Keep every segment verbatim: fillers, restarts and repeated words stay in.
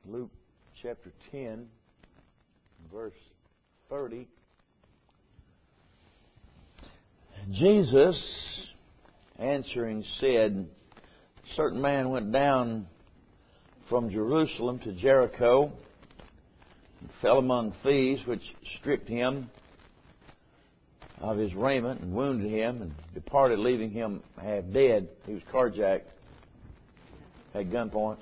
Luke chapter ten, verse thirty. Jesus answering said, a certain man went down from Jerusalem to Jericho and fell among thieves, which stripped him of his raiment and wounded him and departed, leaving him half dead. He was carjacked at gunpoint.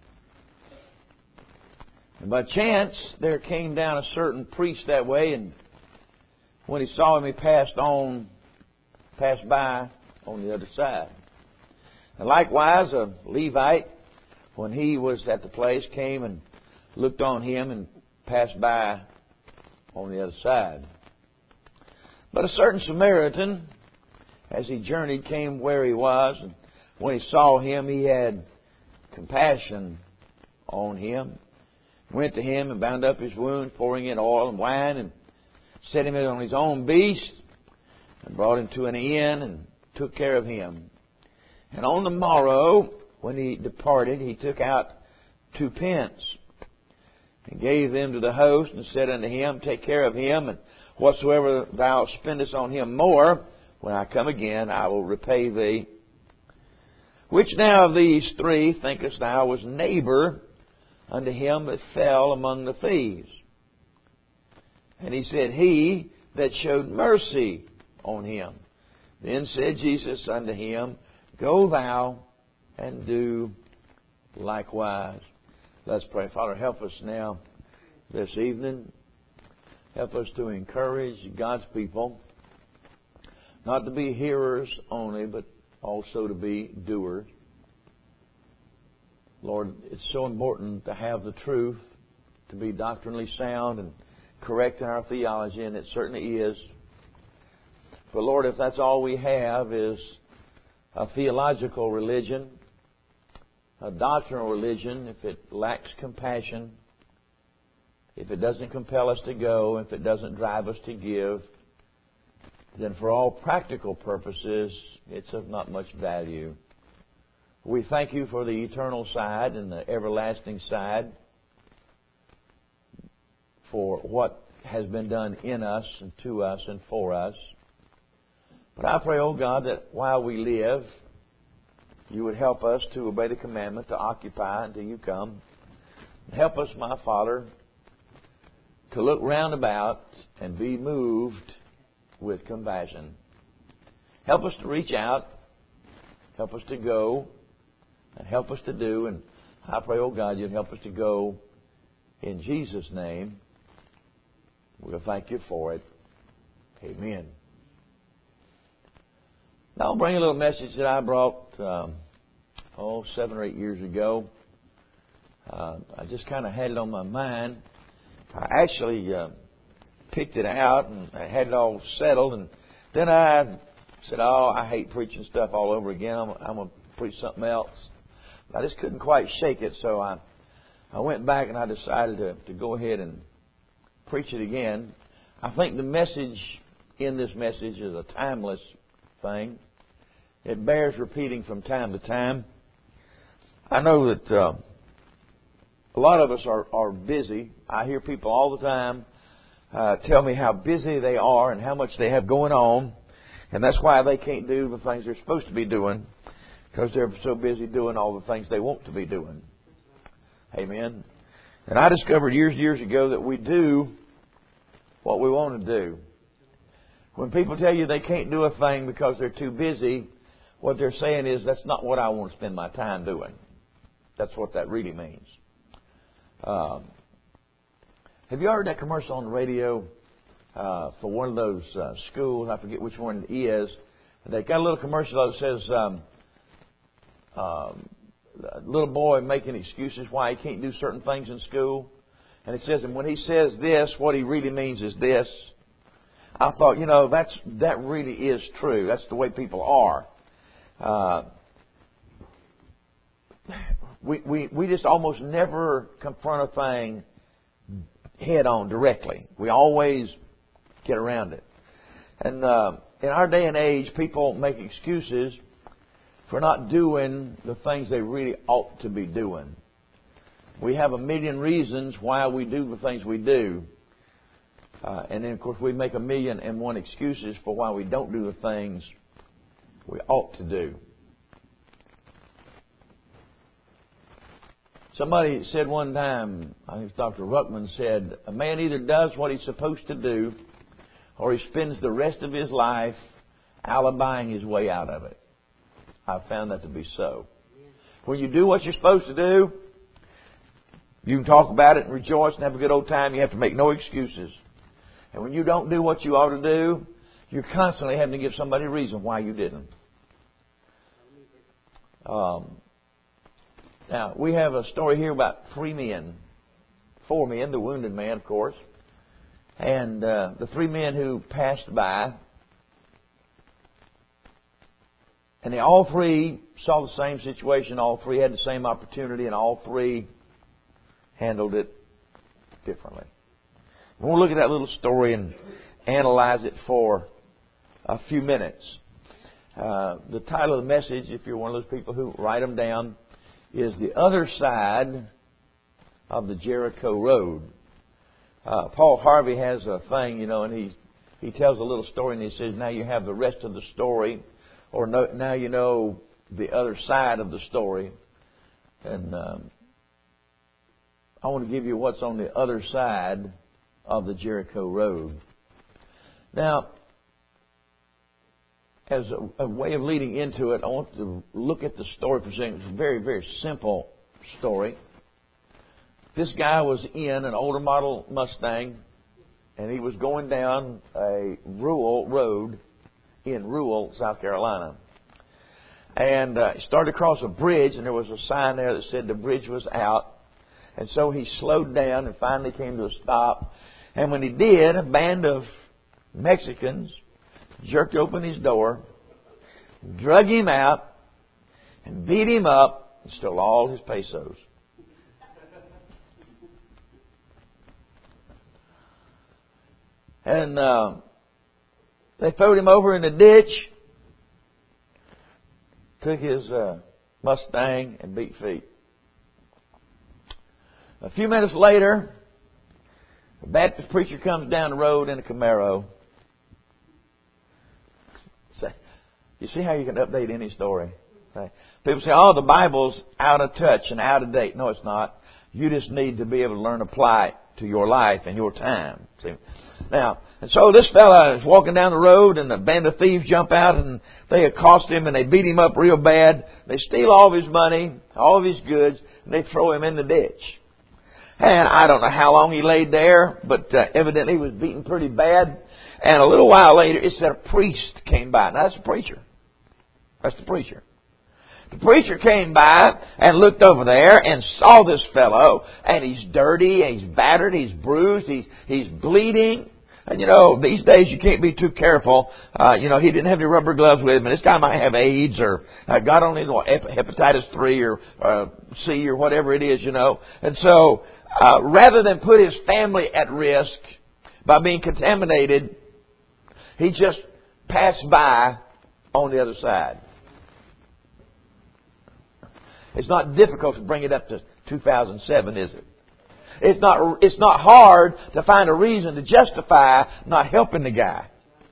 And by chance, there came down a certain priest that way, and when he saw him, he passed on, passed by on the other side. And likewise, a Levite, when he was at the place, came and looked on him and passed by on the other side. But a certain Samaritan, as he journeyed, came where he was, and when he saw him, he had compassion on him, went to him and bound up his wound, pouring in oil and wine, and set him on his own beast, and brought him to an inn, and took care of him. And on the morrow, when he departed, he took out two pence, and gave them to the host, and said unto him, Take care of him, and whatsoever thou spendest on him more, when I come again, I will repay thee. Which now of these three thinkest thou was neighbor unto him that fell among the thieves? And he said, He that showed mercy on him. Then said Jesus unto him, Go thou and do likewise. Let's pray. Father, help us now this evening. Help us to encourage God's people, not to be hearers only, but also to be doers. Lord, it's so important to have the truth, to be doctrinally sound and correct in our theology, and it certainly is. But Lord, if that's all we have is a theological religion, a doctrinal religion, if it lacks compassion, if it doesn't compel us to go, if it doesn't drive us to give, then for all practical purposes, it's of not much value. We thank you for the eternal side and the everlasting side, for what has been done in us and to us and for us. But I pray, oh God, that while we live, you would help us to obey the commandment to occupy until you come. Help us, my Father, to look round about and be moved with compassion. Help us to reach out. Help us to go. And help us to do. And I pray, oh God, you'd help us to go in Jesus' name. We'll thank you for it. Amen. Now I'll bring a little message that I brought, um, oh, seven or eight years ago. Uh, I just kind of had it on my mind. I actually uh, picked it out and I had it all settled, and then I said, "Oh, I hate preaching stuff all over again. I'm, I'm going to preach something else." I just couldn't quite shake it, so I I went back and I decided to, to go ahead and preach it again. I think the message in this message is a timeless thing. It bears repeating from time to time. I know that Uh, A lot of us are, are busy. I hear people all the time uh, tell me how busy they are and how much they have going on. And that's why they can't do the things they're supposed to be doing, because they're so busy doing all the things they want to be doing. Amen. And I discovered years and years ago that we do what we want to do. When people tell you they can't do a thing because they're too busy, what they're saying is, that's not what I want to spend my time doing. That's what that really means. Um, have you heard that commercial on the radio uh, for one of those uh, schools? I forget which one it is. They got a little commercial that says, um, um, a little boy making excuses why he can't do certain things in school. And it says, and when he says this, what he really means is this. I thought, you know, that's that really is true. That's the way people are. Uh, We, we we just almost never confront a thing head on directly. We always get around it. And uh, in our day and age, people make excuses for not doing the things they really ought to be doing. We have a million reasons why we do the things we do. Uh, and then, of course, we make a million and one excuses for why we don't do the things we ought to do. Somebody said one time, I think Doctor Ruckman said, a man either does what he's supposed to do or he spends the rest of his life alibiing his way out of it. I've found that to be so. When you do what you're supposed to do, you can talk about it and rejoice and have a good old time. You have to make no excuses. And when you don't do what you ought to do, you're constantly having to give somebody a reason why you didn't. Um, now, we have a story here about three men. Four men, the wounded man, of course. And uh, the three men who passed by. And they all three saw the same situation. All three had the same opportunity. And all three handled it differently. We'll look at that little story and analyze it for a few minutes. Uh, the title of the message, if you're one of those people who write them down, is The Other Side of the Jericho Road. Uh, Paul Harvey has a thing, you know, and he he tells a little story and he says, now you have the rest of the story, or no, now you know the other side of the story. And um, I want to give you what's on the other side of the Jericho Road. Now, as a, a way of leading into it, I want to look at the story for a second. It's a very, very simple story. This guy was in an older model Mustang, and he was going down a rural road in rural South Carolina. And uh, he started across a bridge, and there was a sign there that said the bridge was out. And so he slowed down and finally came to a stop. And when he did, a band of Mexicans jerked open his door, drug him out, and beat him up and stole all his pesos. And uh, they throwed him over in the ditch, took his uh, Mustang and beat feet. A few minutes later, a Baptist preacher comes down the road in a Camaro. You see how you can update any story? People say, oh, the Bible's out of touch and out of date. No, it's not. You just need to be able to learn to apply it to your life and your time. See? Now, and so this fella is walking down the road, and a band of thieves jump out, and they accost him, and they beat him up real bad. They steal all of his money, all of his goods, and they throw him in the ditch. And I don't know how long he laid there, but uh, evidently he was beaten pretty bad. And a little while later, it said a priest came by. Now, that's a preacher. That's the preacher. The preacher came by and looked over there and saw this fellow, and he's dirty, and he's battered, he's bruised, he's, he's bleeding. And, you know, these days you can't be too careful. Uh, you know, he didn't have any rubber gloves with him, and this guy might have AIDS or uh, God only knows, hepatitis three or uh, C or whatever it is, you know. And so, uh, rather than put his family at risk by being contaminated, he just passed by on the other side. It's not difficult to bring it up to two thousand seven, is it? It's not, it's not hard to find a reason to justify not helping the guy.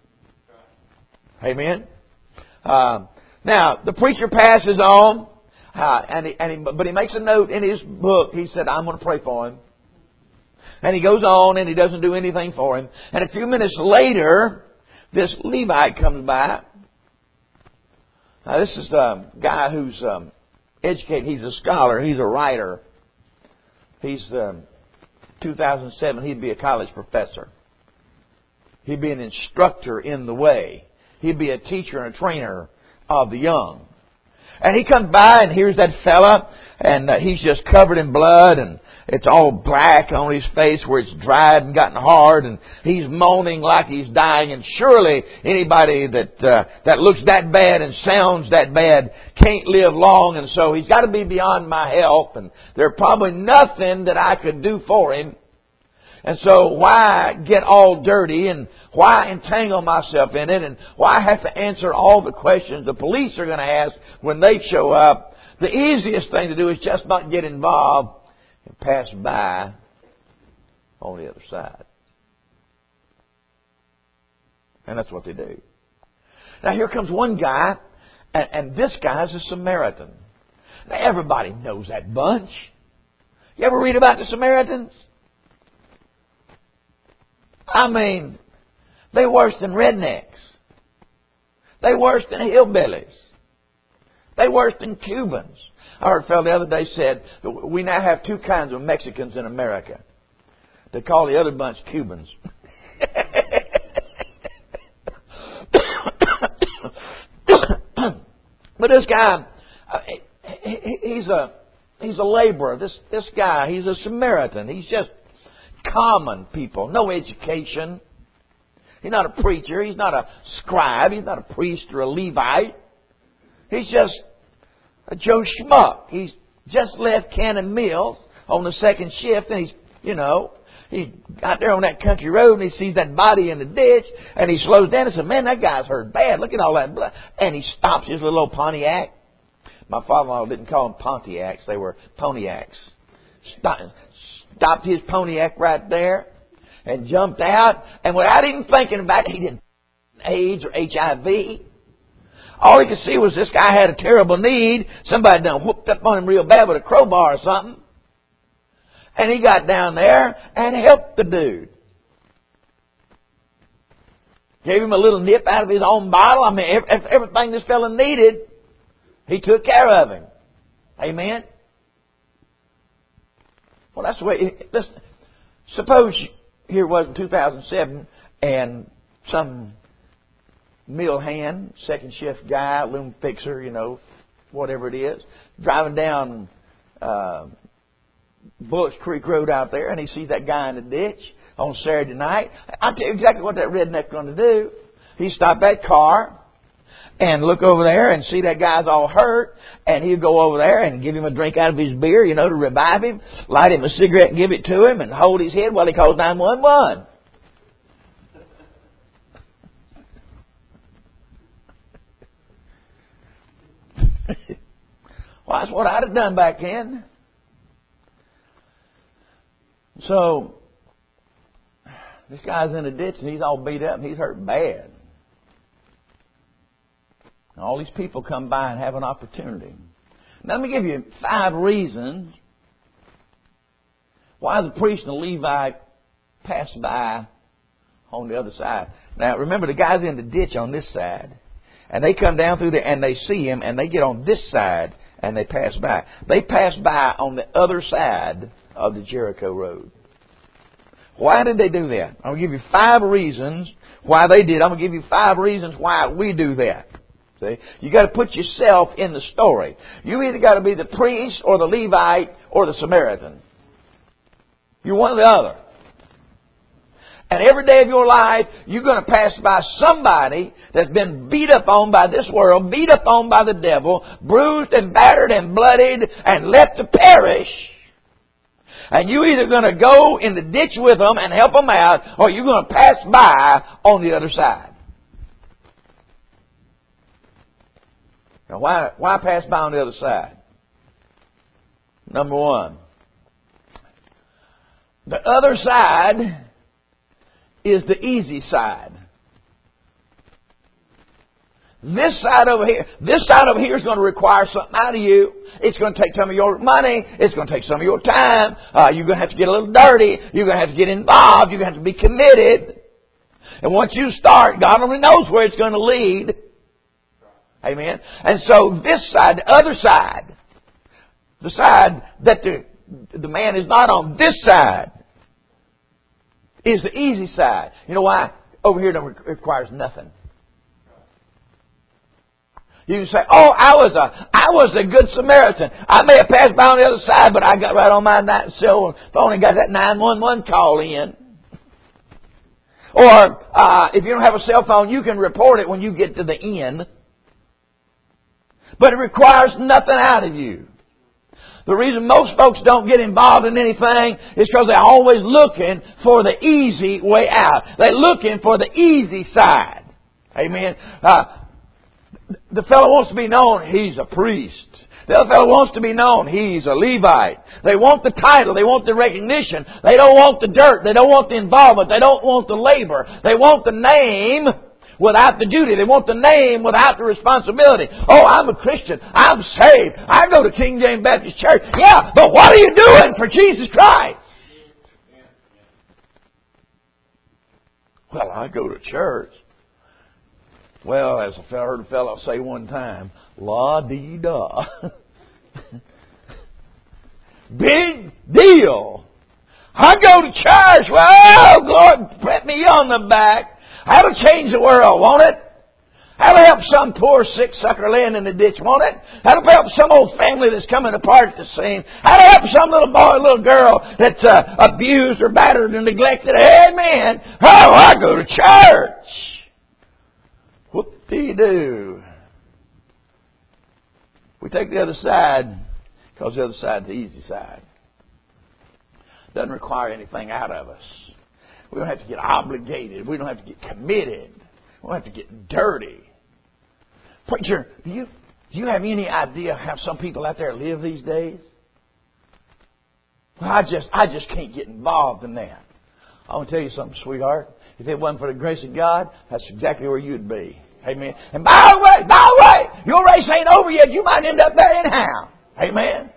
Amen? Uh, now, the preacher passes on, uh, and he, and he, but he makes a note in his book. He said, I'm going to pray for him. And he goes on, and he doesn't do anything for him. And a few minutes later, this Levite comes by. Now, this is a guy who's um, educated. He's a scholar. He's a writer. He's um, two thousand seven. He'd be a college professor. He'd be an instructor in the way. He'd be a teacher and a trainer of the young. And he comes by and here's that fella, and uh, he's just covered in blood, and it's all black on his face where it's dried and gotten hard, and he's moaning like he's dying. And surely anybody that uh, that looks that bad and sounds that bad can't live long, and so he's got to be beyond my help, and there's probably nothing that I could do for him. And so why get all dirty, and why entangle myself in it, and why have to answer all the questions the police are going to ask when they show up? The easiest thing to do is just not get involved and pass by on the other side. And that's what they do. Now here comes one guy, and, and this guy is a Samaritan. Now everybody knows that bunch. You ever read about the Samaritans? I mean, they worse than rednecks. They worse than hillbillies. They worse than Cubans. I heard a fellow the other day said, we now have two kinds of Mexicans in America. They call the other bunch Cubans. But this guy, he's a he's a laborer. This this guy, he's a Samaritan. He's just common people, no education. He's not a preacher. He's not a scribe. He's not a priest or a Levite. He's just a Joe Schmuck. He's just left Cannon Mills on the second shift, and he's, you know, he got there on that country road, and he sees that body in the ditch, and he slows down and says, man, that guy's hurt bad. Look at all that blood. And he stops his little old Pontiac. My father-in-law didn't call them Pontiacs. They were Poniacs. Stopped his Pontiac right there and jumped out. And without even thinking about it, he didn't AIDS or H I V. All he could see was this guy had a terrible need. Somebody done whooped up on him real bad with a crowbar or something. And he got down there and helped the dude. Gave him a little nip out of his own bottle. I mean, everything this fella needed, he took care of him. Amen? Well, that's the way... Listen, suppose here it was in two thousand seven and some mill hand, second shift guy, loom fixer, you know, whatever it is, driving down uh, Bullocks Creek Road out there, and he sees that guy in the ditch on Saturday night. I'll tell you exactly what that redneck's going to do. He stop that car and look over there and see that guy's all hurt, and he'll go over there and give him a drink out of his beer, you know, to revive him, light him a cigarette and give it to him, and hold his head while he calls nine one one. Well, that's what I'd have done back then. So, this guy's in a ditch and he's all beat up and he's hurt bad. And all these people come by and have an opportunity. Now, let me give you five reasons why the priest and the Levite passed by on the other side. Now, remember, the guy's in the ditch on this side. And they come down through there and they see him and they get on this side and they pass by. They pass by on the other side of the Jericho Road. Why did they do that? I'm going to give you five reasons why they did. I'm going to give you five reasons why we do that. See? You got to put yourself in the story. You either got to be the priest or the Levite or the Samaritan. You're one or the other. And every day of your life, you're going to pass by somebody that's been beat up on by this world, beat up on by the devil, bruised and battered and bloodied and left to perish. And you're either going to go in the ditch with them and help them out, or you're going to pass by on the other side. Now, why, why pass by on the other side? Number one, the other side is the easy side. This side over here, this side over here is going to require something out of you. It's going to take some of your money. It's going to take some of your time. Uh, you're going to have to get a little dirty. You're going to have to get involved. You're going to have to be committed. And once you start, God only knows where it's going to lead. Amen. And so this side, the other side, the side that the, the man is not on, this side, is the easy side. You know why? Over here it requires nothing. You can say, oh, I was a, I was a good Samaritan. I may have passed by on the other side, but I got right on my night cell phone and got that nine one one call in. Or, uh, if you don't have a cell phone, you can report it when you get to the end. But it requires nothing out of you. The reason most folks don't get involved in anything is because they're always looking for the easy way out. They're looking for the easy side. Amen. Uh, the fellow wants to be known, he's a priest. The other fellow wants to be known. He's a Levite. They want the title. They want the recognition. They don't want the dirt. They don't want the involvement. They don't want the labor. They want the name without the duty. They want the name without the responsibility. Oh, I'm a Christian. I'm saved. I go to King James Baptist Church. Yeah, but what are you doing for Jesus Christ? Well, I go to church. Well, as I heard a fellow say one time, la-dee-da. Big deal. I go to church. Well, God, pat me on the back. That'll change the world, won't it? That'll help some poor sick sucker laying in the ditch, won't it? That'll help some old family that's coming apart at the seam. That'll help some little boy or little girl that's uh, abused or battered and neglected. Amen. Oh, I go to church. Whoop-dee-doo. We take the other side because the other side's the easy side. Doesn't require anything out of us. We don't have to get obligated. We don't have to get committed. We don't have to get dirty. Preacher, do you, do you have any idea how some people out there live these days? Well, I just, I just can't get involved in that. I want to tell you something, sweetheart. If it wasn't for the grace of God, that's exactly where you'd be. Amen. And by the way, by the way, your race ain't over yet. You might end up there anyhow. Amen.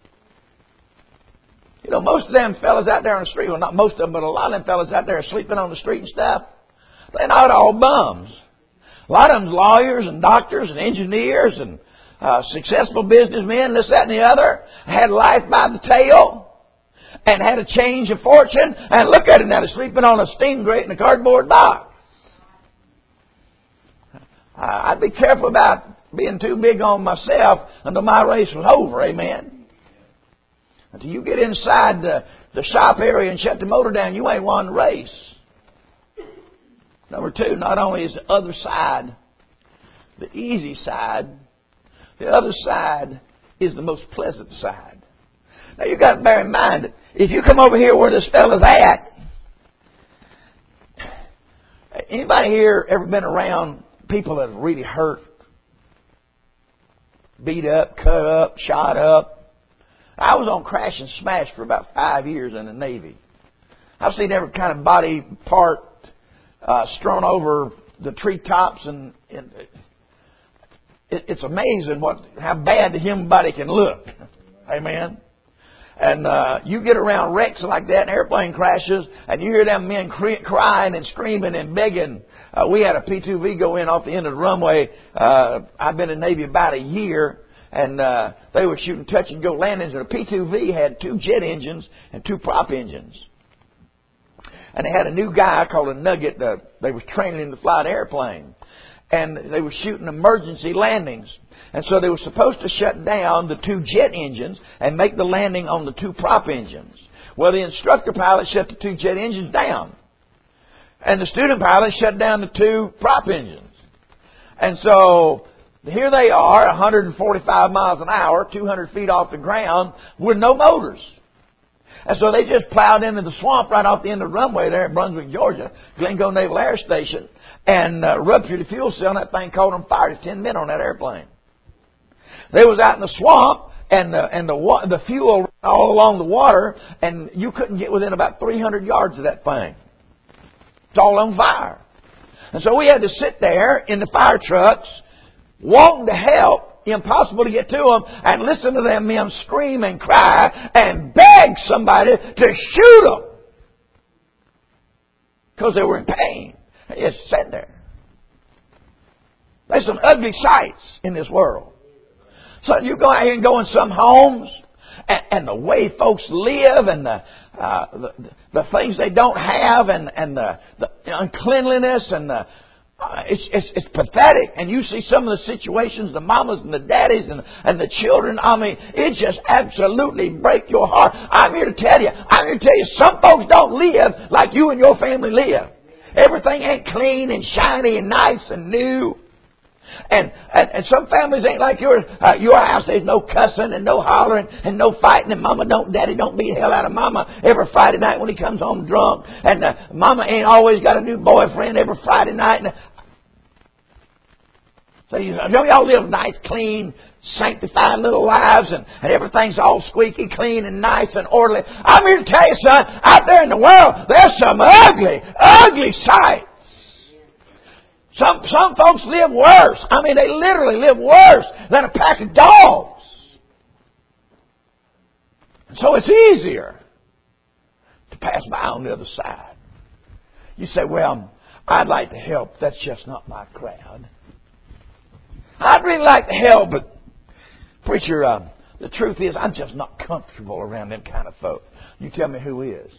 You know, most of them fellas out there on the street, well, not most of them, but a lot of them fellas out there are sleeping on the street and stuff. They're not all bums. A lot of them's lawyers and doctors and engineers and uh, successful businessmen, this, that, and the other. Had life by the tail and had a change of fortune. And look at it now, they're sleeping on a steam grate in a cardboard box. Uh, I'd be careful about being too big on myself until my race was over. Amen. Until you get inside the, the shop area and shut the motor down, you ain't won the race. Number two, not only is the other side the easy side, the other side is the most pleasant side. Now you've got to bear in mind that if you come over here where this fella's at, anybody here ever been around people that have really hurt? Beat up, cut up, shot up. I was on crash and smash for about five years in the Navy. I've seen every kind of body part uh, strewn over the treetops, and, and it, it's amazing what how bad the human body can look. Amen. And uh, you get around wrecks like that and airplane crashes, and you hear them men cry, crying and screaming and begging. Uh, we had a P two V go in off the end of the runway. Uh, I've been in the Navy about a year, and uh, they were shooting touch-and-go landings, and a P two V had two jet engines and two prop engines. And they had a new guy called a Nugget. Uh, they was training him to fly an airplane. And they were shooting emergency landings. And so they were supposed to shut down the two jet engines and make the landing on the two prop engines. Well, the instructor pilot shut the two jet engines down. And the student pilot shut down the two prop engines. And so here they are, one hundred forty-five miles an hour, two hundred feet off the ground, with no motors. And so they just plowed into the swamp right off the end of the runway there in Brunswick, Georgia, Glencoe Naval Air Station, and uh, ruptured the fuel cell, and that thing caught on fire. There's ten men on that airplane. They was out in the swamp, and the, and the, the fuel all along the water, and you couldn't get within about three hundred yards of that thing. It's all on fire. And so we had to sit there in the fire trucks, wanting to help, impossible to get to them, and listen to them men scream and cry and beg somebody to shoot them because they were in pain. They just sat there. There's some ugly sights in this world. So you go out here and go in some homes, and, and the way folks live, and the, uh, the the things they don't have, and and the, the uncleanliness, and the Uh, it's, it's, it's pathetic. And you see some of the situations, the mamas and the daddies and, and the children. I mean, it just absolutely breaks your heart. I'm here to tell you, I'm here to tell you, some folks don't live like you and your family live. Everything ain't clean and shiny and nice and new. And, and, and some families ain't like yours. Uh, your house, there's no cussing and no hollering and no fighting. And mama don't, daddy don't beat the hell out of mama every Friday night when he comes home drunk. And uh, mama ain't always got a new boyfriend every Friday night. And, So you know, y'all live nice, clean, sanctified little lives, and, and everything's all squeaky clean and nice and orderly. I'm here to tell you, son, out there in the world, there's some ugly, ugly sights. Some some folks live worse. I mean, they literally live worse than a pack of dogs. So it's easier to pass by on the other side. You say, well, I'd like to help. That's just not my crowd. I'd really like to help, but preacher, uh, the truth is I'm just not comfortable around them kind of folk. You tell me who is.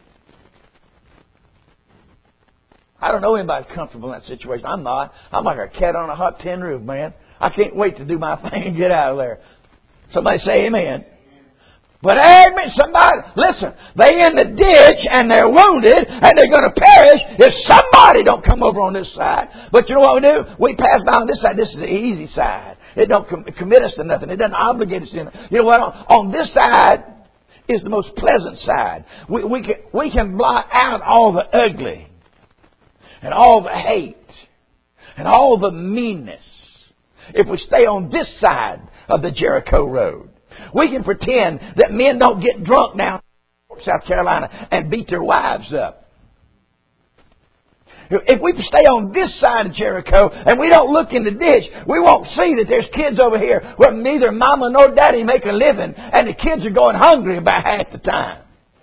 I don't know anybody comfortable in that situation. I'm not. I'm like a cat on a hot tin roof, man. I can't wait to do my thing and get out of there. Somebody say amen. But amen, somebody, listen, they in the ditch and they're wounded and they're going to perish if somebody don't come over on this side. But you know what we do? We pass by on this side. This is the easy side. It don't com- commit us to nothing. It doesn't obligate us to anything. You know what? On, on this side is the most pleasant side. We, we can, we can blot out all the ugly and all the hate and all the meanness if we stay on this side of the Jericho road. We can pretend that men don't get drunk down in South Carolina and beat their wives up. If we stay on this side of Jericho and we don't look in the ditch, we won't see that there's kids over here where neither mama nor daddy make a living and the kids are going hungry about half the time.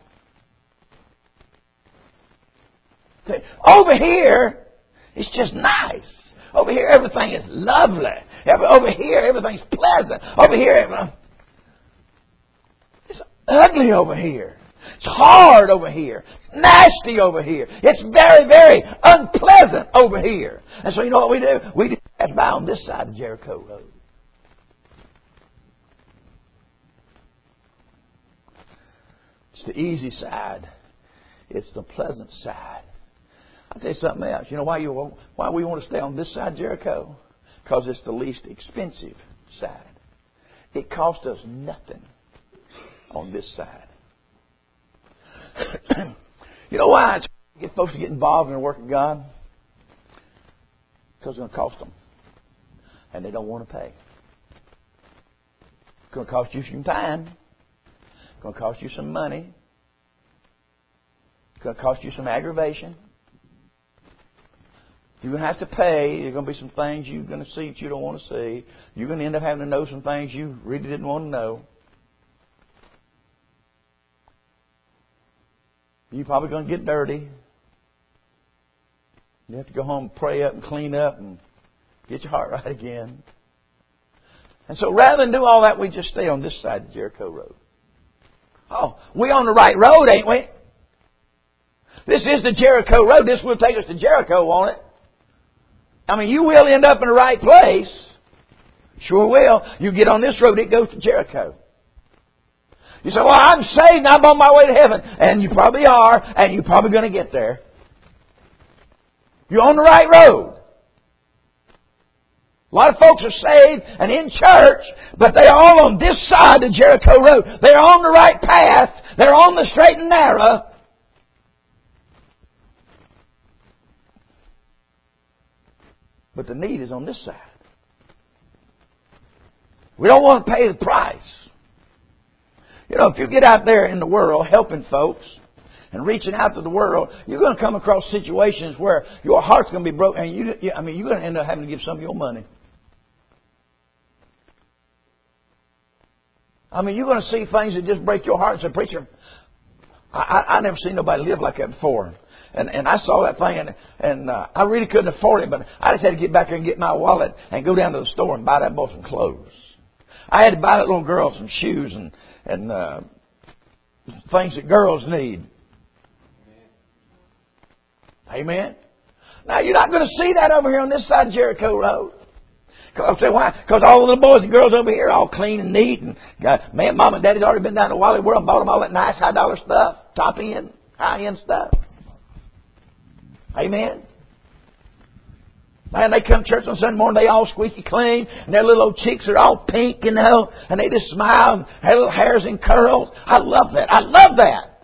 Over here, it's just nice. Over here, everything is lovely. Over here, everything's pleasant. Over here, everything... ugly over here. It's hard over here. It's nasty over here. It's very, very unpleasant over here. And so you know what we do? We just pass by on this side of Jericho Road. It's the easy side. It's the pleasant side. I'll tell you something else. You know why you why we want to stay on this side of Jericho? Because it's the least expensive side. It costs us nothing on this side. You know why it's get folks to get involved in the work of God? Because it's going to cost them. And they don't want to pay. It's going to cost you some time. It's going to cost you some money. It's going to cost you some aggravation. You're going to have to pay. There's going to be some things you're going to see that you don't want to see. You're going to end up having to know some things you really didn't want to know. You're probably going to get dirty. You have to go home and pray up and clean up and get your heart right again. And so rather than do all that, we just stay on this side of the Jericho Road. Oh, we're on the right road, ain't we? This is the Jericho Road. This will take us to Jericho, won't it? I mean, you will end up in the right place. Sure will. You get on this road, it goes to Jericho. You say, well, I'm saved and I'm on my way to heaven. And you probably are, and you're probably going to get there. You're on the right road. A lot of folks are saved and in church, but they're all on this side of Jericho Road. They're on the right path. They're on the straight and narrow. But the need is on this side. We don't want to pay the price. You know, if you get out there in the world helping folks and reaching out to the world, you're going to come across situations where your heart's going to be broken. And you, I mean, you're going to end up having to give some of your money. I mean, you're going to see things that just break your heart and say, preacher, I, I, I never seen nobody live like that before. And and I saw that thing, and, and uh, I really couldn't afford it, but I just had to get back there and get my wallet and go down to the store and buy that boy some clothes. I had to buy that little girl some shoes and, and uh, things that girls need. Amen? Now, you're not going to see that over here on this side of Jericho Road. I'll say why? Because all the little boys and girls over here are all clean and neat. And got, man, Mom and Daddy's already been down to Wally World and bought them all that nice high dollar stuff. Top end, high end stuff. Amen? Man, they come to church on Sunday morning, they all squeaky clean, and their little old cheeks are all pink, you know, and they just smile, and their little hair's in curls. I love that. I love that.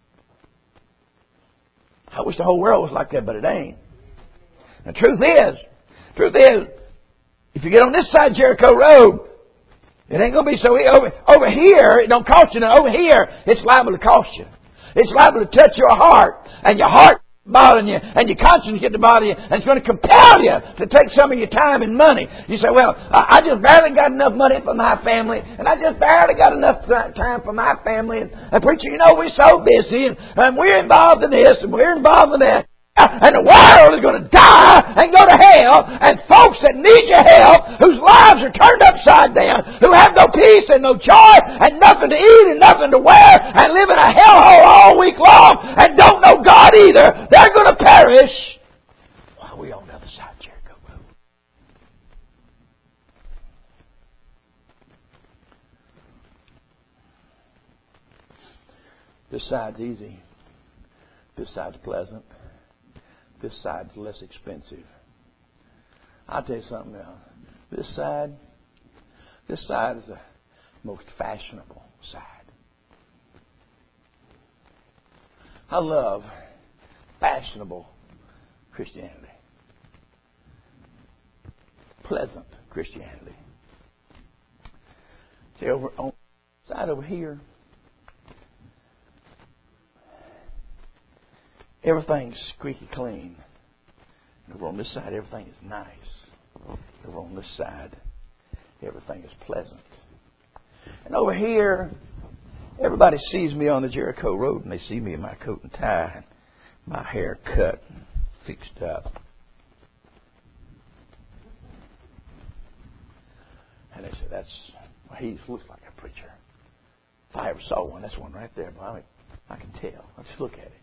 I wish the whole world was like that, but it ain't. The truth is, truth is, If you get on this side of Jericho Road, it ain't going to be so easy. Over, over here, it don't cost you nothing. Over here, it's liable to cost you. It's liable to touch your heart, and your heart bothering you, and your conscience get to bother you, and it's going to compel you to take some of your time and money. You say, well, I just barely got enough money for my family, and I just barely got enough time for my family, and, and preacher, you know, we're so busy, and, and we're involved in this, and we're involved in that. And the world is going to die and go to hell. And folks that need your help, whose lives are turned upside down, who have no peace and no joy and nothing to eat and nothing to wear and live in a hellhole all week long and don't know God either, they're going to perish while we're on the other side of Jericho Road. This side's easy. This side's pleasant. This side's less expensive. I'll tell you something else. This side, this side is the most fashionable side. I love fashionable Christianity. Pleasant Christianity. See, over on the side over here, everything's squeaky clean. Over on this side, everything is nice. Over on this side, everything is pleasant. And over here, everybody sees me on the Jericho Road, and they see me in my coat and tie, and my hair cut and fixed up. And they say, that's, well, he looks like a preacher. If I ever saw one, that's one right there. But I mean, I can tell. I just look at it.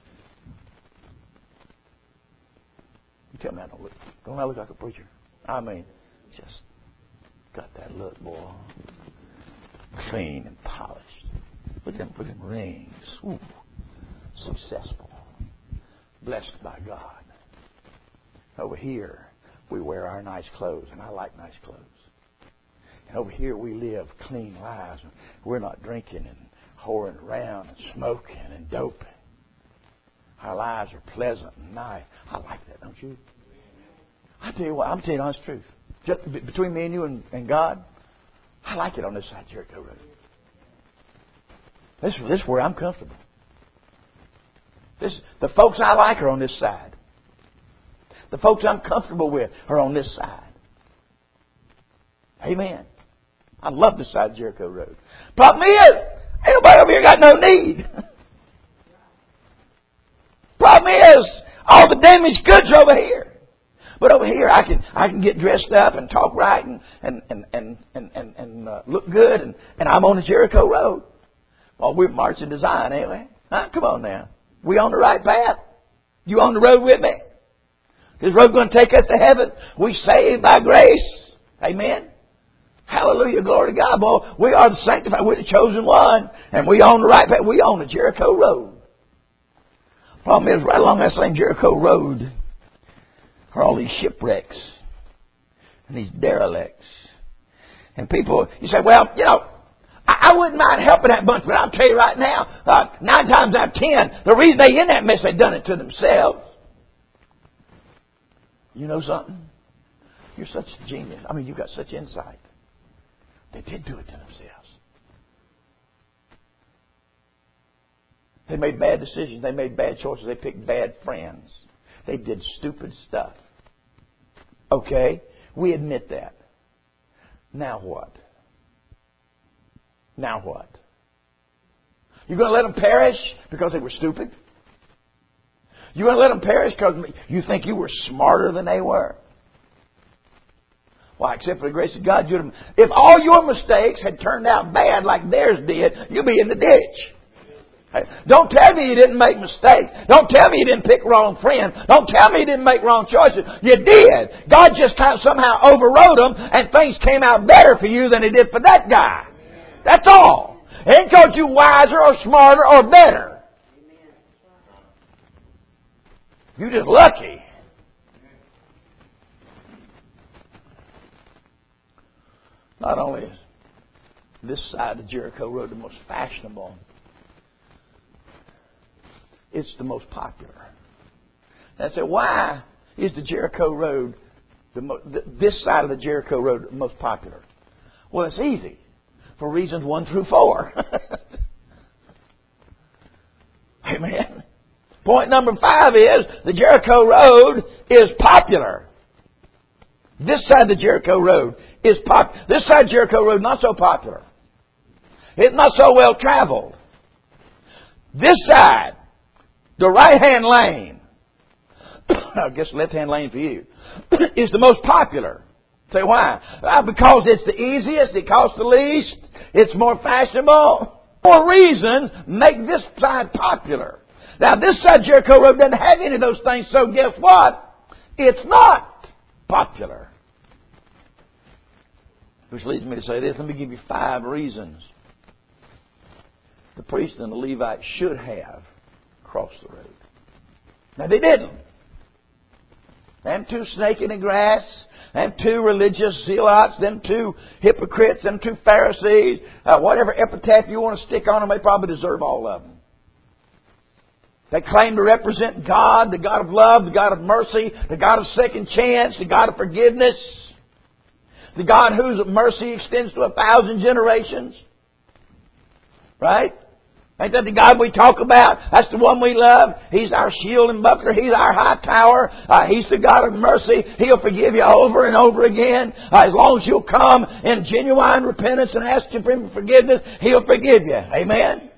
You tell me I don't look, don't I look like a preacher? I mean, just got that look, boy. Clean and polished. Look at them, look at them rings. Ooh, successful. Blessed by God. Over here, we wear our nice clothes, and I like nice clothes. And over here, we live clean lives. We're not drinking and whoring around and smoking and doping. Our lives are pleasant and nice. I like that, don't you? I tell you what, I'm telling you the honest truth. Just between me and you and, and God, I like it on this side of Jericho Road. This, this is where I'm comfortable. This, the folks I like are on this side. The folks I'm comfortable with are on this side. Amen. I love this side of Jericho Road. Problem is, ain't nobody over here got no need. Problem is, all the damaged goods are over here. But over here, I can I can get dressed up and talk right and and and and and, and, and uh, look good, and, and I'm on the Jericho Road. Well, we're marching to Zion, ain't we? Huh? Come on now, we on the right path. You on the road with me? This road's going to take us to heaven. We saved by grace. Amen. Hallelujah, glory to God. Boy, we are the sanctified. We're the chosen one, and we on the right path. We on the Jericho Road. Problem is, right along that same Jericho Road are all these shipwrecks and these derelicts. And people, you say, well, you know, I, I wouldn't mind helping that bunch, but I'll tell you right now, uh, nine times out of ten, the reason they in that mess, they done it to themselves. You know something? You're such a genius. I mean, you've got such insight. They did do it to themselves. They made bad decisions. They made bad choices. They picked bad friends. They did stupid stuff. Okay, we admit that. Now what? Now what? You're going to let them perish because they were stupid? You're going to let them perish because you think you were smarter than they were? Why, except for the grace of God, you'd have, if all your mistakes had turned out bad like theirs did, you'd be in the ditch. Don't tell me you didn't make mistakes. Don't tell me you didn't pick wrong friends. Don't tell me you didn't make wrong choices. You did. God just kind of somehow overrode them, and things came out better for you than it did for that guy. That's all. It ain't because you're wiser or smarter or better. You're just lucky. Not only is this side of Jericho Road the most fashionable, it's the most popular. And I said, why is the Jericho Road the, mo- the, this side of the Jericho Road most popular? Well, it's easy. For reasons one through four. Amen. Point number five is the Jericho Road is popular. This side of the Jericho Road is pop. This side of Jericho Road not so popular. It's not so well traveled. This side, the right-hand lane, I guess left-hand lane for you, is the most popular. Say why? Uh, because it's the easiest, it costs the least, it's more fashionable. More reasons make this side popular. Now this side of Jericho Road doesn't have any of those things, so guess what? It's not popular. Which leads me to say this. Let me give you five reasons the priest and the Levite should have crossed the road. Now they didn't. Them two snake in the grass, them two religious zealots, them two hypocrites, them two Pharisees, uh, whatever epitaph you want to stick on them, they probably deserve all of them. They claim to represent God, the God of love, the God of mercy, the God of second chance, the God of forgiveness, the God whose mercy extends to a thousand generations. Right? Ain't that the God we talk about? That's the one we love. He's our shield and buckler. He's our high tower. Uh, he's the God of mercy. He'll forgive you over and over again. Uh, as long as you'll come in genuine repentance and ask Him for forgiveness, He'll forgive you. Amen?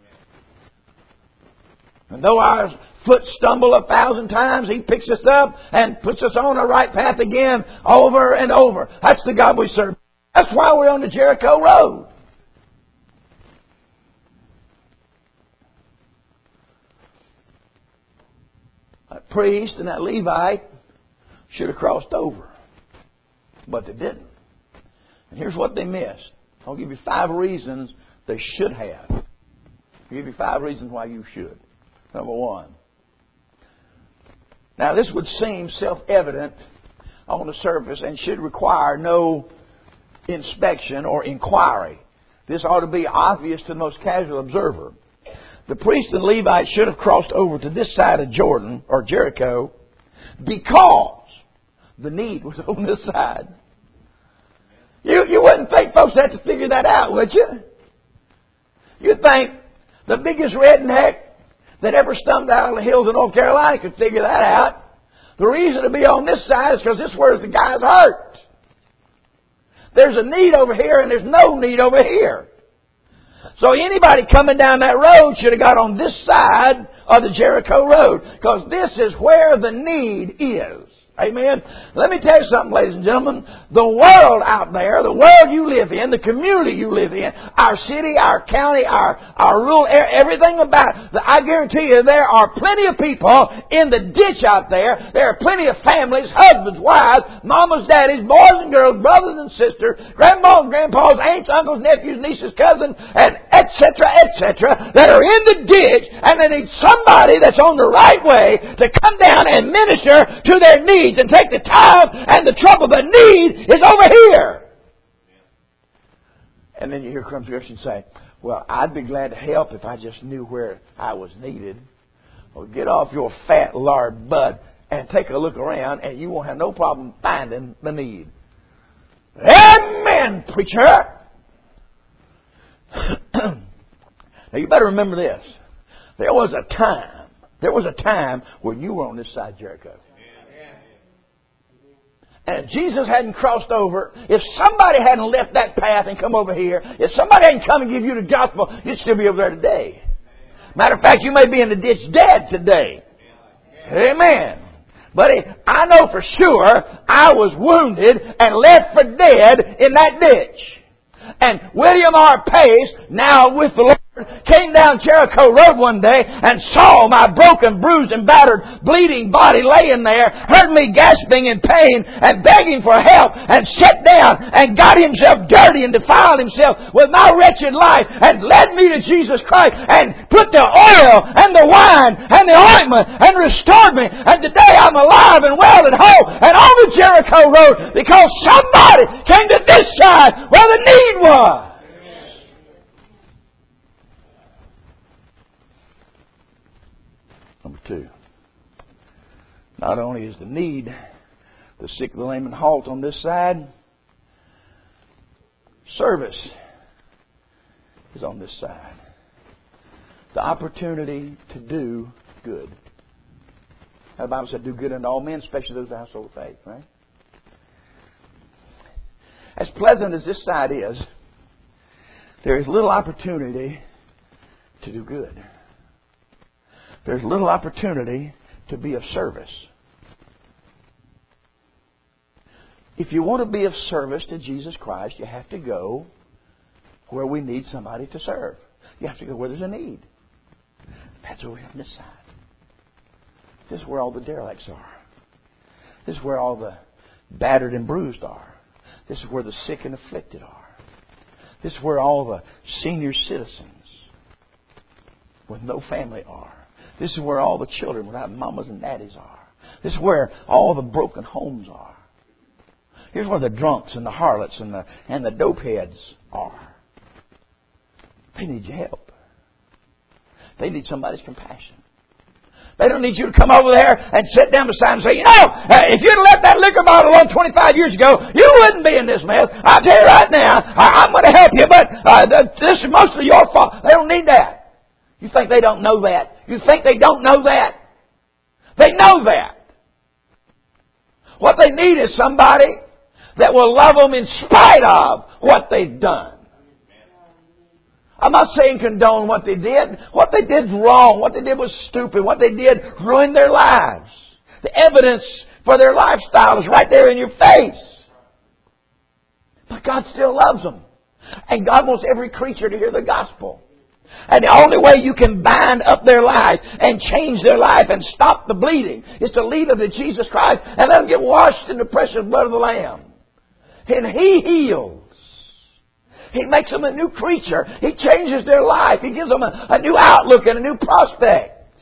And though our foot stumble a thousand times, He picks us up and puts us on the right path again over and over. That's the God we serve. That's why we're on the Jericho Road. That priest and that Levite should have crossed over. But they didn't. And here's what they missed. I'll give you five reasons they should have. I'll give you five reasons why you should. Number one. Now this would seem self-evident on the surface and should require no inspection or inquiry. This ought to be obvious to the most casual observer. The priest and Levite should have crossed over to this side of Jordan, or Jericho, because the need was on this side. You, you wouldn't think folks had to figure that out, would you? You'd think the biggest redneck that ever stumped out of the hills of North Carolina could figure that out. The reason to be on this side is because this is where the guy's hurt. There's a need over here and there's no need over here. So anybody coming down that road should have got on this side of the Jericho Road, because this is where the need is. Amen. Let me tell you something, ladies and gentlemen. The world out there, the world you live in, the community you live in, our city, our county, our, our rural area, everything about it, I guarantee you there are plenty of people in the ditch out there. There are plenty of families, husbands, wives, mamas, daddies, boys and girls, brothers and sisters, grandmas, grandpas, aunts, uncles, nephews, nieces, cousins, and et cetera, et cetera, that are in the ditch, and they need somebody that's on the right way to come down and minister to their needs. And take the time and the trouble. The need is over here. And then you hear some Christians say, well, I'd be glad to help if I just knew where I was needed. Well, get off your fat lard butt and take a look around, and you won't have no problem finding the need. Amen, preacher. Now you better remember this. There was a time, there was a time when you were on this side of Jericho. And if Jesus hadn't crossed over, if somebody hadn't left that path and come over here, if somebody hadn't come and give you the gospel, you'd still be over there today. Matter of fact, you may be in the ditch dead today. Amen. But I know for sure I was wounded and left for dead in that ditch. And William R. Pace, now with the Lord, came down Jericho Road one day and saw my broken, bruised, and battered, bleeding body laying there, heard me gasping in pain and begging for help, and sat down and got himself dirty and defiled himself with my wretched life and led me to Jesus Christ and put the oil and the wine and the ointment and restored me. And today I'm alive and well and whole and on the Jericho Road because somebody came to this side where the need was. Number two, not only is the need The sick, the lame, and halt on this side. Service is on this side. The opportunity to do good. The Bible said, do good unto all men, especially those of the household of faith, right? As pleasant as this side is, there is little opportunity to do good. There's little opportunity to be of service. If you want to be of service to Jesus Christ, you have to go where we need somebody to serve. You have to go where there's a need. That's over here on this side. This is where all the derelicts are. This is where all the battered and bruised are. This is where the sick and afflicted are. This is where all the senior citizens with no family are. This is where all the children without mamas and daddies are. This is where all the broken homes are. Here's where the drunks and the harlots and the and the dopeheads are. They need your help. They need somebody's compassion. They don't need you to come over there and sit down beside them and say, you know, if you'd have left that liquor bottle alone twenty-five years ago, you wouldn't be in this mess. I'll tell you right now, I, I'm going to help you, but uh, this is mostly your fault. They don't need that. You think they don't know that? You think they don't know that? They know that. What they need is somebody that will love them in spite of what they've done. I'm not saying condone what they did. What they did wrong. What they did was stupid. What they did ruined their lives. The evidence for their lifestyle is right there in your face. But God still loves them. And God wants every creature to hear the gospel. And the only way you can bind up their life and change their life and stop the bleeding is to lead them to Jesus Christ and let them get washed in the precious blood of the Lamb. And He heals. He makes them a new creature. He changes their life. He gives them a, a new outlook and a new prospect.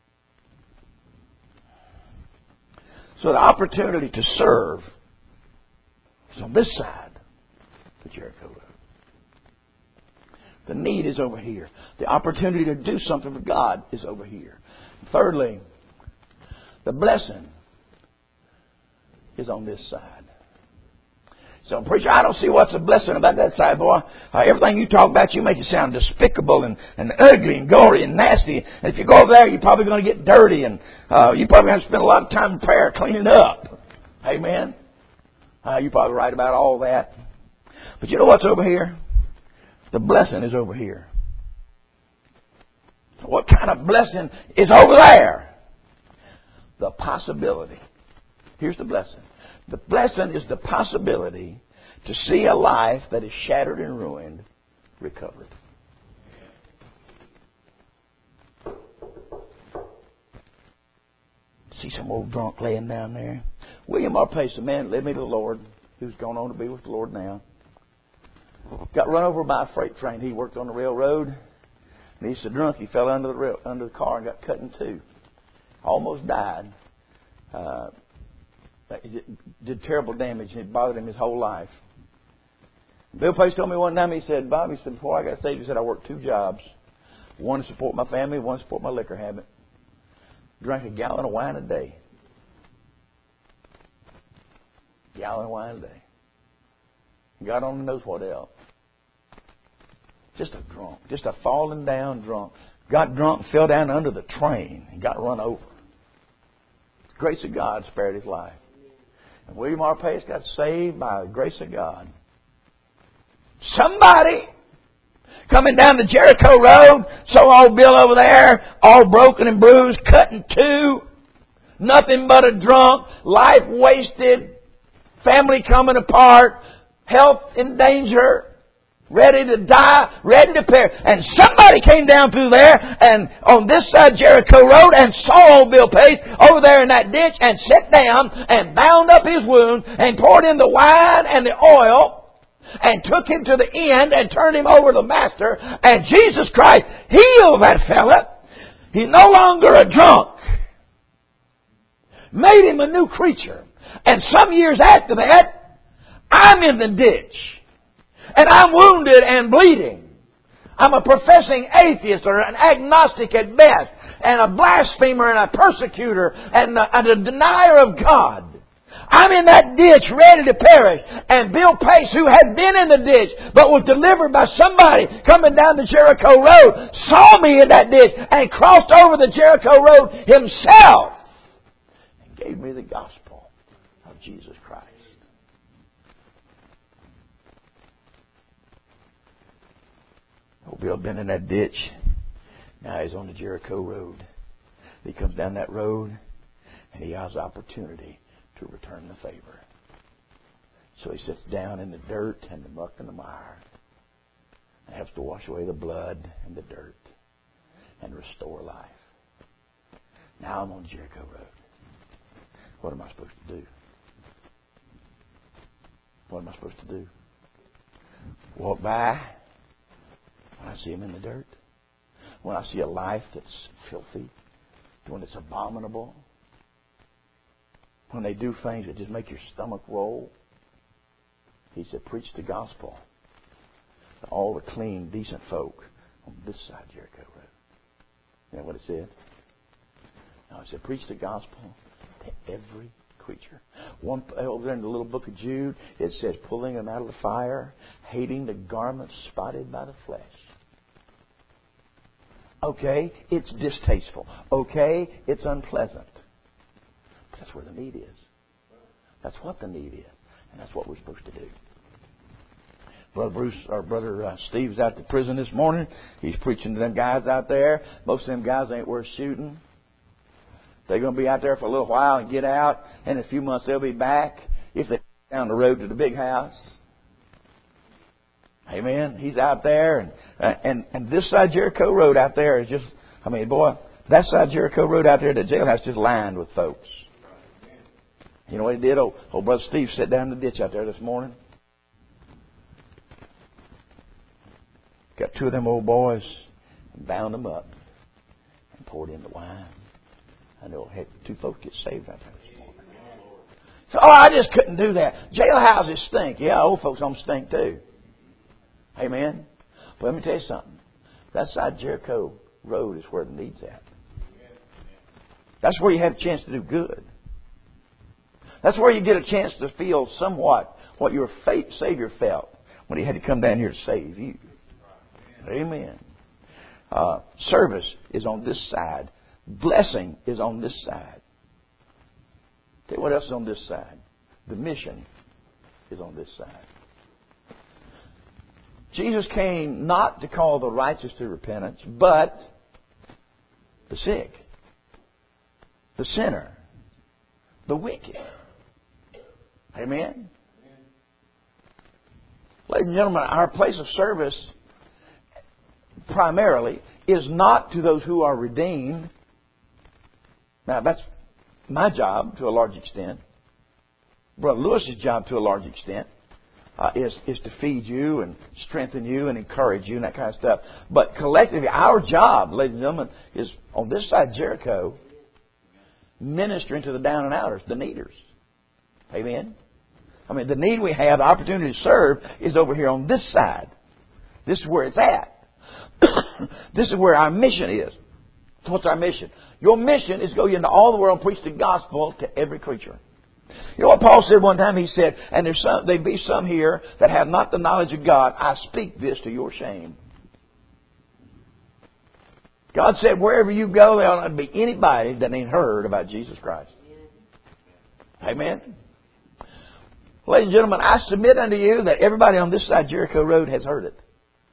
So the opportunity to serve is on this side of Jericho Road. The need is over here. The opportunity to do something for God is over here. Thirdly, the blessing is on this side. So, preacher, I don't see what's a blessing about that side, boy. Uh, everything you talk about, you make it sound despicable and, and ugly and gory and nasty. And if you go over there, you're probably going to get dirty, and uh, you probably have to spend a lot of time in prayer cleaning up. Amen? Uh, you're probably right about all that. But you know what's over here? The blessing is over here. So what kind of blessing is over there? The possibility. Here's the blessing. The blessing is the possibility to see a life that is shattered and ruined recovered. See some old drunk laying down there. William R. Pace, a man led me to the Lord, who's gone on to be with the Lord now. Got run over by a freight train. He worked on the railroad. And he's so drunk he fell under the rail, under the car and got cut in two. Almost died. Uh, It did terrible damage, and it bothered him his whole life. Bill Pace told me one time, he said, Bob, he said, before I got saved, he said, I worked two jobs. One to support my family, one to support my liquor habit. Drank a gallon of wine a day. Gallon of wine a day. God only knows what else. Just a drunk. Just a falling down drunk. Got drunk, fell down under the train, and got run over. The grace of God spared his life. And William R. Pace got saved by the grace of God. Somebody coming down the Jericho Road, saw old Bill over there, all broken and bruised, cut in two, nothing but a drunk, life wasted, family coming apart, health in danger, ready to die, ready to perish. And somebody came down through there and on this side of Jericho Road and saw old Bill Pace over there in that ditch and sat down and bound up his wound and poured in the wine and the oil and took him to the end and turned him over to the Master. And Jesus Christ healed that fella. He's no longer a drunk. Made him a new creature. And some years after that, I'm in the ditch. And I'm wounded and bleeding. I'm a professing atheist or an agnostic at best. And a blasphemer and a persecutor and a, and a denier of God. I'm in that ditch ready to perish. And Bill Pace, who had been in the ditch, but was delivered by somebody coming down the Jericho Road, saw me in that ditch and crossed over the Jericho Road himself and gave me the gospel of Jesus Christ. Old Bill had been in that ditch. Now he's on the Jericho Road. He comes down that road and he has opportunity to return the favor. So he sits down in the dirt and the muck and the mire and has to wash away the blood and the dirt and restore life. Now I'm on Jericho Road. What am I supposed to do? What am I supposed to do? Walk by when I see him in the dirt? When I see a life that's filthy? When it's abominable? When they do things that just make your stomach roll? He said, preach the gospel to all the clean, decent folk on this side of Jericho Road. You know what it said? No, it said, preach the gospel to every creature. One over there in the little book of Jude, it says, pulling them out of the fire, hating the garments spotted by the flesh. Okay, it's distasteful. Okay, it's unpleasant. But that's where the need is. That's what the need is. And that's what we're supposed to do. Brother Bruce, or Brother uh, Steve's out to prison this morning. He's preaching to them guys out there. Most of them guys ain't worth shooting. They're going to be out there for a little while and get out. In a few months they'll be back if they down the road to the big house. Amen. He's out there, and and and this side Jericho Road out there is just, I mean, boy, that side Jericho Road out there, the jailhouse just lined with folks. You know what he did? Oh, old Brother Steve sat down in the ditch out there this morning. Got two of them old boys and bound them up and poured in the wine. I know had two folks get saved out there this morning. So, oh, I just couldn't do that. Jailhouses stink. Yeah, old folks don't stink too. Amen. But let me tell you something. That side Jericho Road is where the need's at. That's where you have a chance to do good. That's where you get a chance to feel somewhat what your Savior felt when He had to come down here to save you. Amen. Uh, service is on this side. Blessing is on this side. Tell you what else is on this side. The mission is on this side. Jesus came not to call the righteous to repentance, but the sick, the sinner, the wicked. Amen? Ladies and gentlemen, our place of service primarily is not to those who are redeemed. Now, that's my job to a large extent. Brother Lewis's job to a large extent. Uh, is, is to feed you and strengthen you and encourage you and that kind of stuff. But collectively, our job, ladies and gentlemen, is on this side of Jericho, ministering to the down and outers, the needers. Amen? I mean, the need we have, the opportunity to serve, is over here on this side. This is where it's at. This is where our mission is. So what's our mission? Your mission is to go into all the world and preach the gospel to every creature. You know what Paul said one time? He said, and there's some, there be some here that have not the knowledge of God. I speak this to your shame. God said, wherever you go, there ought not be anybody that ain't heard about Jesus Christ. Amen? Ladies and gentlemen, I submit unto you that everybody on this side of Jericho Road has heard it.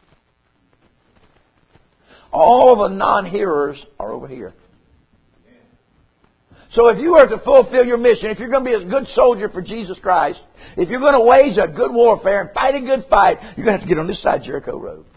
All the non-hearers are over here. So if you are to fulfill your mission, if you're going to be a good soldier for Jesus Christ, if you're going to wage a good warfare and fight a good fight, you're going to have to get on this side of Jericho Road.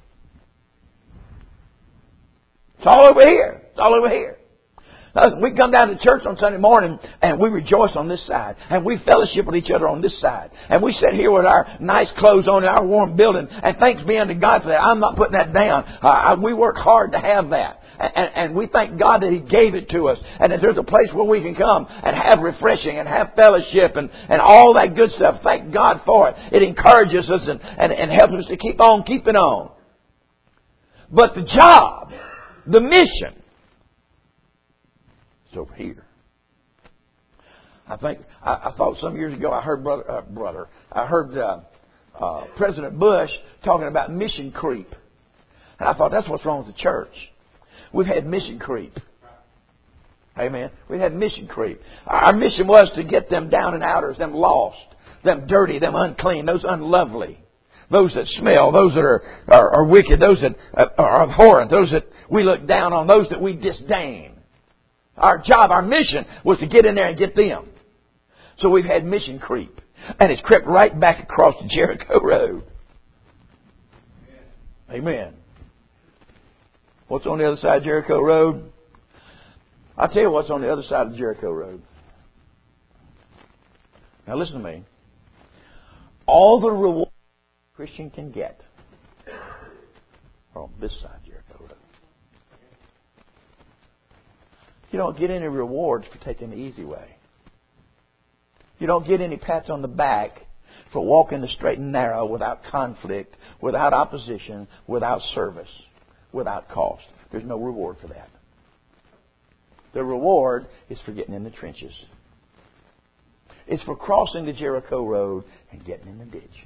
It's all over here. It's all over here. We come down to church on Sunday morning and we rejoice on this side. And we fellowship with each other on this side. And we sit here with our nice clothes on in our warm building. And thanks be unto God for that. I'm not putting that down. Uh, we work hard to have that. And, and we thank God that He gave it to us. And that there's a place where we can come and have refreshing and have fellowship and, and all that good stuff. Thank God for it. It encourages us and, and, and helps us to keep on keeping on. But the job, the mission, it's over here. I think I, I thought some years ago I heard brother, uh, brother I heard uh, uh, President Bush talking about mission creep, and I thought that's what's wrong with the church. We've had mission creep. Amen. We had mission creep. Our mission was to get them down and outers, them lost, them dirty, them unclean, those unlovely, those that smell, those that are are, are wicked, those that are abhorrent, those that we look down on, those that we disdain. Our job, our mission was to get in there and get them. So we've had mission creep. And it's crept right back across the Jericho Road. Amen. What's on the other side of Jericho Road? I'll tell you what's on the other side of the Jericho Road. Now listen to me. All the reward a Christian can get are on this side of Jericho Road. You don't get any rewards for taking the easy way. You don't get any pats on the back for walking the straight and narrow without conflict, without opposition, without service, without cost. There's no reward for that. The reward is for getting in the trenches. It's for crossing the Jericho Road and getting in the ditch.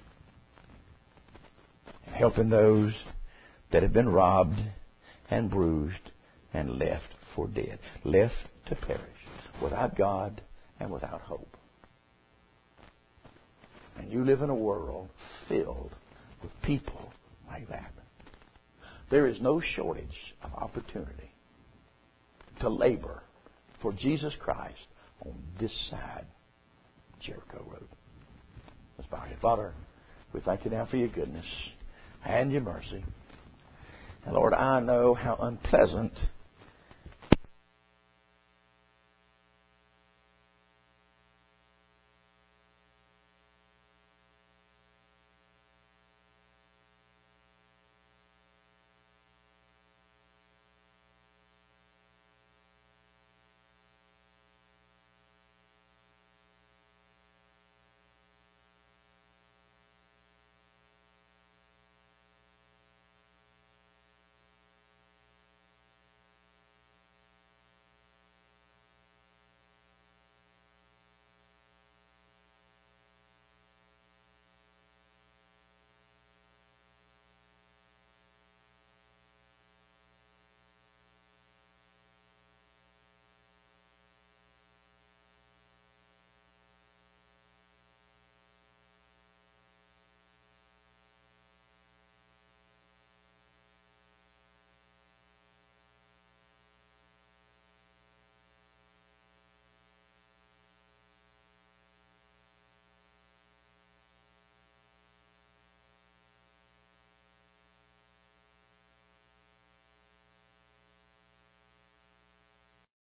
And helping those that have been robbed and bruised and left for dead. Left to perish without God and without hope. And you live in a world filled with people like that. There is no shortage of opportunity to labor for Jesus Christ on this side of Jericho Road. Let's bow our head. Father, we thank you now for your goodness and your mercy. And Lord, I know how unpleasant